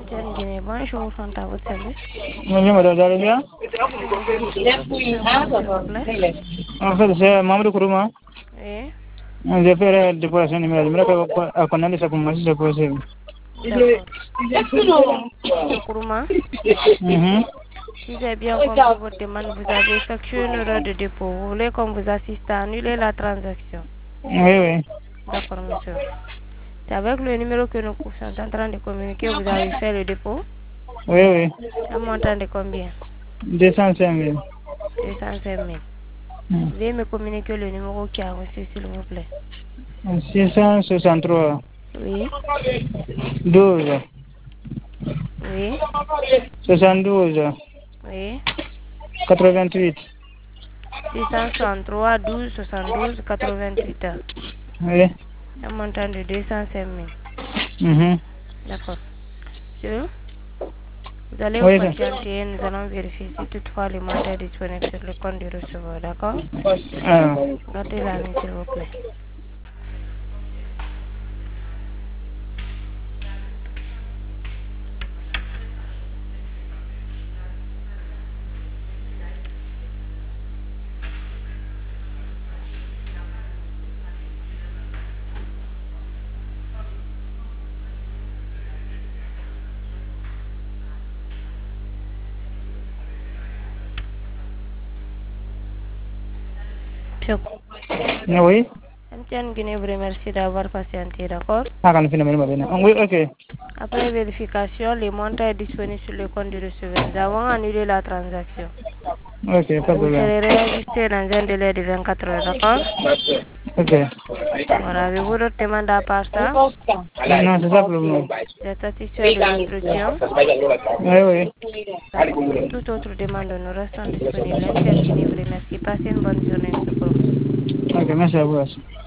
MTN Guinée, bonjour, on est à votre service. Bonjour madame, vous allez bien? Oui, bonjour monsieur. Puis-je avoir nom, s'il vous plaît? En fait, c'est Mamadou Kourouma. Oui, J'ai fait la décoration numéro. Je me connais ça pour moi si c'est possible. d'accord. Monsieur Kourouma, si j'ai bien compris votre demande, vous avez effectué une erreur de dépôt. Vous voulez qu'on vous assiste à annuler la transaction? Oui, oui. D'accord, monsieur. C'est avec le numéro que nous sommes en train de communiquer, vous avez fait le dépôt. Oui, oui. Un montant de combien? 205 000. 205 000. Veuillez me communiquer le numéro qui a reçu, s'il vous plaît. 663 Oui, 12 oui, 72 oui. 88. 663 12 72 88. Oui. Un montant de 205 000. Mhm. D'accord. Monsieur, vous allez vous Oui, ça. patienter et nous allons vérifier si toutefois le montant est disponible sur le compte du receveur. D'accord? Ah. Gardez la ligne, s'il vous plaît. Monsieur, Oui. MTN Guinée vous remercie d'avoir patienté. D'accord? Ah, quand on finit, oui, ok. Après vérification, le montant est disponible sur le compte du receveur. Nous avons annulé la transaction. Ok, pas de Vous problème. serez réajusté dans un délai de 24 heures. D'accord? Ok. Voilà, avez-vous d'autres demandes à part ça? Non, c'est ça pour le moment. Vous êtes satisfait de l'instruction? Oui, oui. D'accord. Pour toute autre demande, nous restons disponibles. MTN Guinée vous remercie. Passez une bonne journée, monsieur Kouroum. Ok, merci à vous aussi.